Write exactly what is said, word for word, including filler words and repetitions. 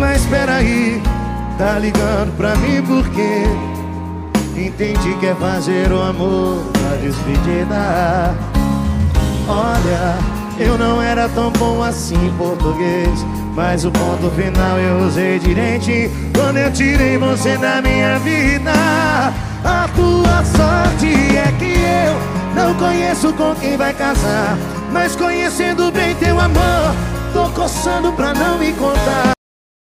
Mas peraí, tá ligando pra mim por quê? Entendi que é fazer o amor na despedida. Olha, eu não era tão bom assim em português, mas o ponto final eu usei direitinho quando eu tirei você da minha vida. A tua sorte é que eu não conheço com quem vai casar, mas conhecendo bem teu amor, tô coçando pra não me contar.